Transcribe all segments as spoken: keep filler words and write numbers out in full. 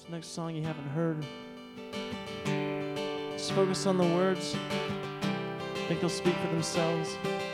next song you haven't heard, just focus on the words. I think they'll speak for themselves.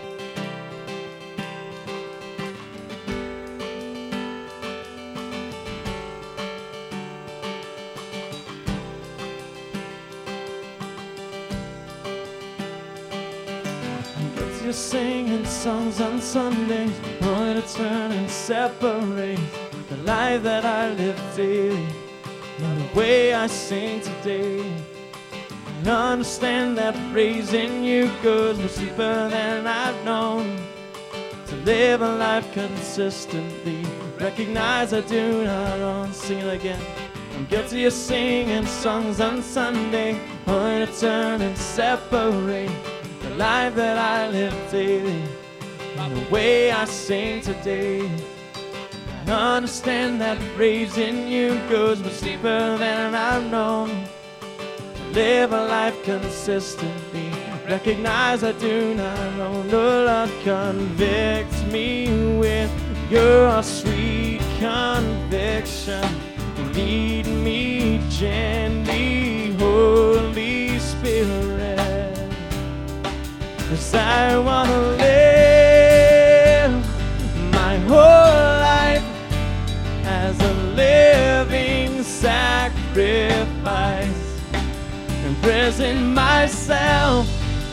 You're singing songs on Sundays, only to turn and separate the life that I live daily and the way I sing today. I understand that praising you goes much deeper than I've known. To live a life consistently, recognize I do not own. Sing it again. I'm guilty of singing songs on Sunday, only to turn and separate the life that I live daily and the way I sing today. I understand that praising you goes much deeper than I've known. Live a life consistently, recognize I do not own. Oh Lord, convict me with your sweet conviction. Lead me gently, Holy Spirit. 'Cause I want to live my whole life as a living sacrifice, and present myself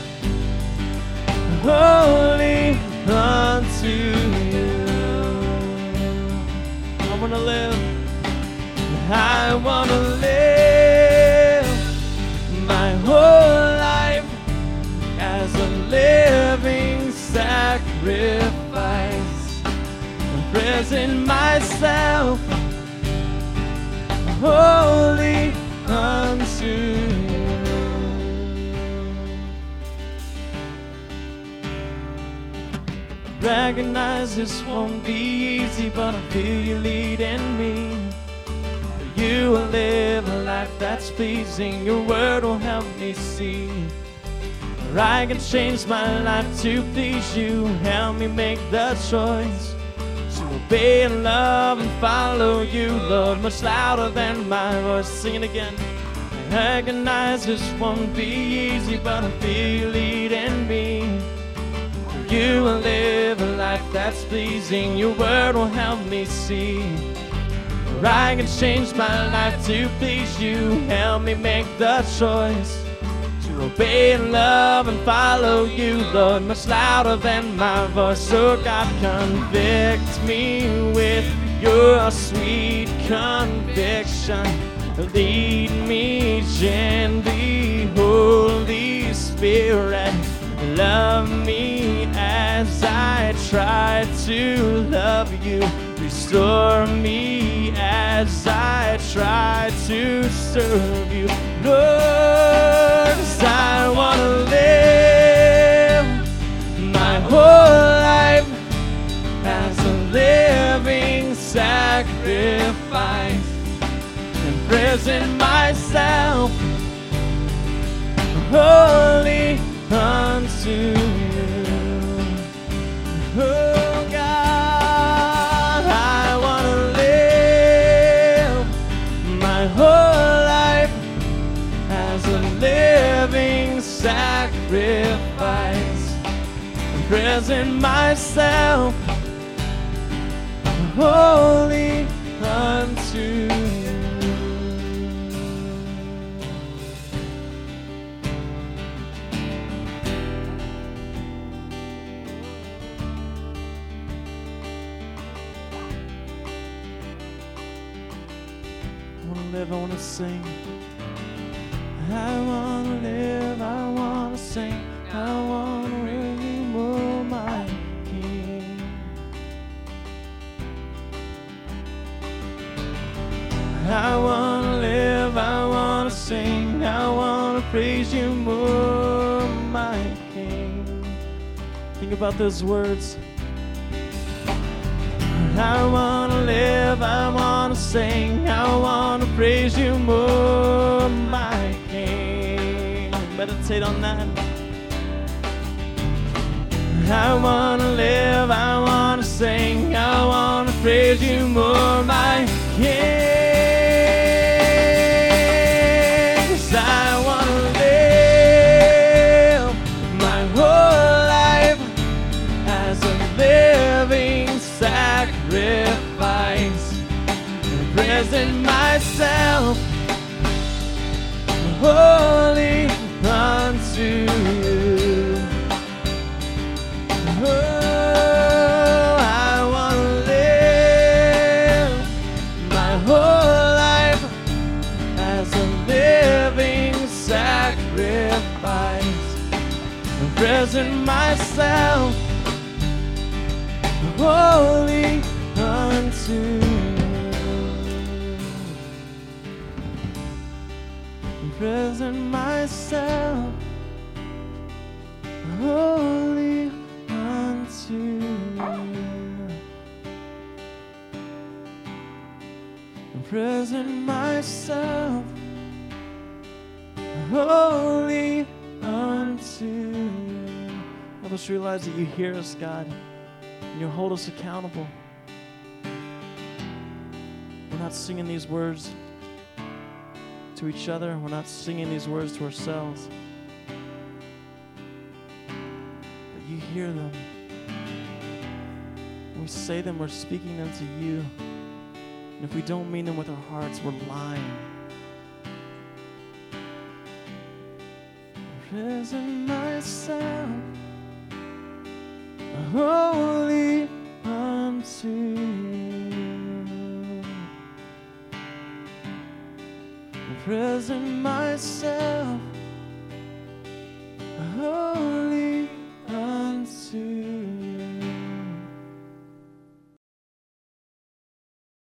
wholly unto you. I want to live, I want to live my whole life as a living sacrifice, and present myself wholly unto you. Recognize this won't be easy, but I feel you leading me. You will live a life that's pleasing. Your word will help me see I can change my life to please you. Help me make the choice to obey and love and follow you, Lord, much louder than my voice. Sing it again. I recognize this won't be easy, but I feel you leading me. You will live a life that's pleasing. Your word will help me see I can change my life to please you. Help me make the choice to obey and love and follow you, Lord, much louder than my voice. So God, convict me with your sweet conviction. Lead me gently, Holy Spirit. Love me as I try to love you. Restore me as I try to serve you, Lord. 'Cause I want to live my whole life as a living sacrifice, and present myself wholly unto you. Oh God, I want to live my whole life as a living sacrifice, and present myself wholly unto you. I want to sing. I want to live, I want to sing. I want to really move my King. I want to live, I want to sing. I want to praise you more, my King. Think about those words. I want to live, I want to sing, I want to praise you more, my King. Meditate on that. I want to live, I want to sing, I want to praise you more, my King. present myself holy unto you. Oh, I want to live my whole life as a living sacrifice. Present myself holy unto you. Present myself holy unto you. Present myself holy unto you. Help us realize that you hear us, God, and you hold us accountable. We're not singing these words to each other. We're not singing these words to ourselves. But you hear them. When we say them, we're speaking them to you. And if we don't mean them with our hearts, we're lying. Present myself holy unto you. Present myself